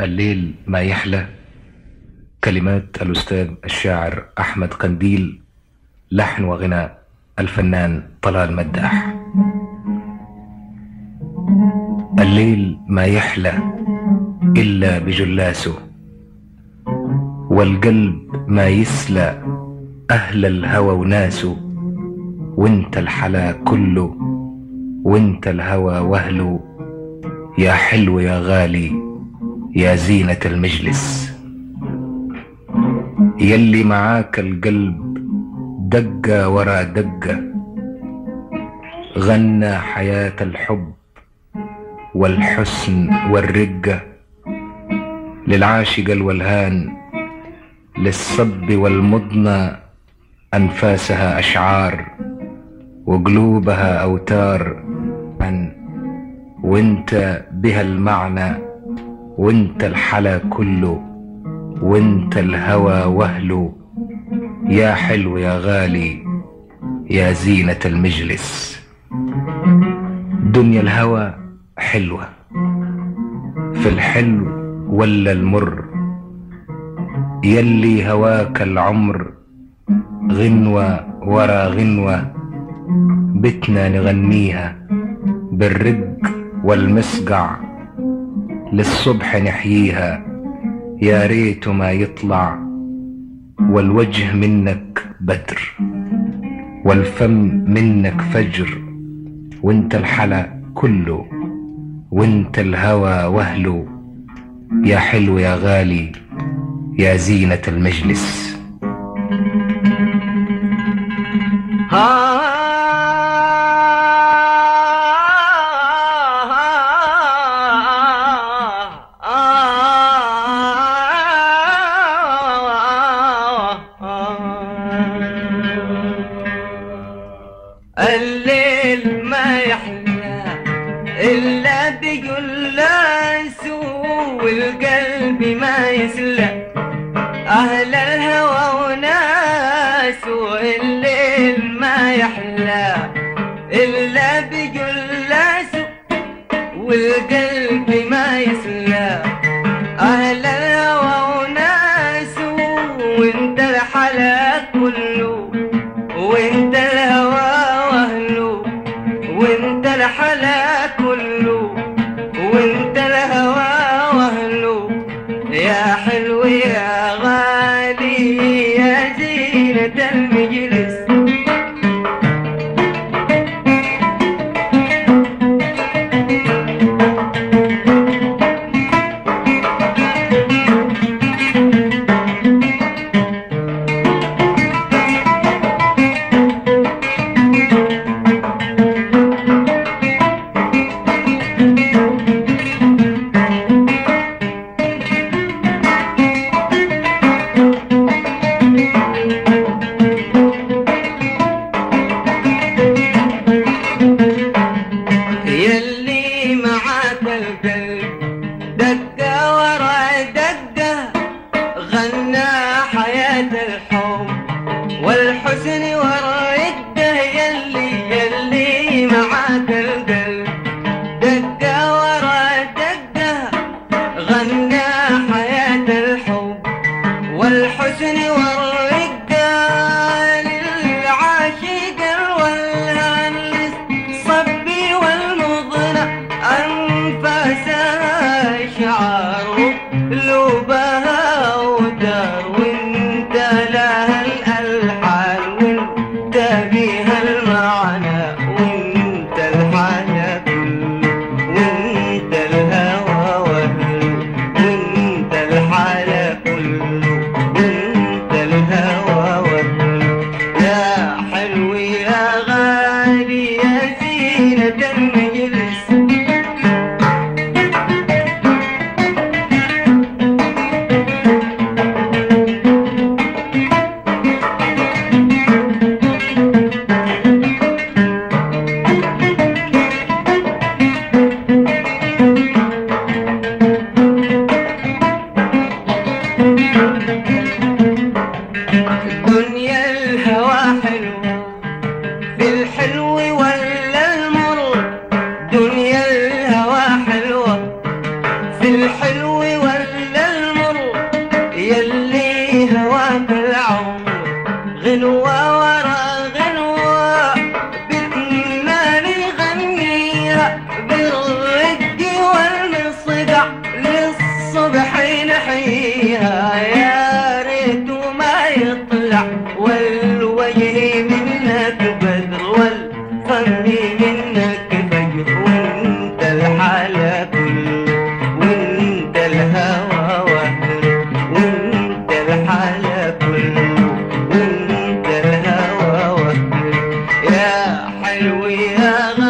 الليل ما يحلى. كلمات الأستاذ الشاعر أحمد قنديل، لحن وغناء الفنان طلال مداح. الليل ما يحلى إلا بجلاسه، والقلب ما يسلى أهل الهوى وناسه، وانت الحلا كله وانت الهوى وهله، يا حلو يا غالي يا زينة المجلس. يلي معاك القلب دقة ورا دقة، غنى حياة الحب والحسن والرقة، للعاشق الولهان للصب والمضنى، أنفاسها أشعار وقلوبها أوتار، وانت بها المعنى وانت الحلا كله وانت الهوى وهله، يا حلو يا غالي يا زينة المجلس. دنيا الهوى حلوة، في الحلو ولا المر، يلي هواك العمر غنوة ورا غنوة، بتنا نغنيها بالرق والمسقع، للصبح نحييها، يا ريت ما يطلع والوجه منك بدر والفم منك فجر، وانت الحلا كله وانت الهوى وهله، يا حلو يا غالي يا زينة المجلس. الليل ما يحلى إلا بجلاسه، والقلب ما يسلى أهل الهوى وناسه. الليل ما يحلى إلا بجلاسه، والقلب ما يسلى أهل الهوى وناسه، وانت الحلا كله وانت الهوى وهله، وانت الحلا كله وانت الهوى وهله، يا حلو يا غالي يا زينة المجلس. يلي معاك القلب دقة ورا دقة، غنى حياة الحب والحسن والرقة. يلي معاك القلب دقة ورا دقة، غنى حياة الحب والحسن والرقة، للعاشق الولهان للصبي والمضنى، أنفاسها شعار قلوبها ودار، وانت لها الألحان وانت بها المعنى، وانت الحاجة كله وانت الهوى وهله، وانت الحالة كله وانت حلو يا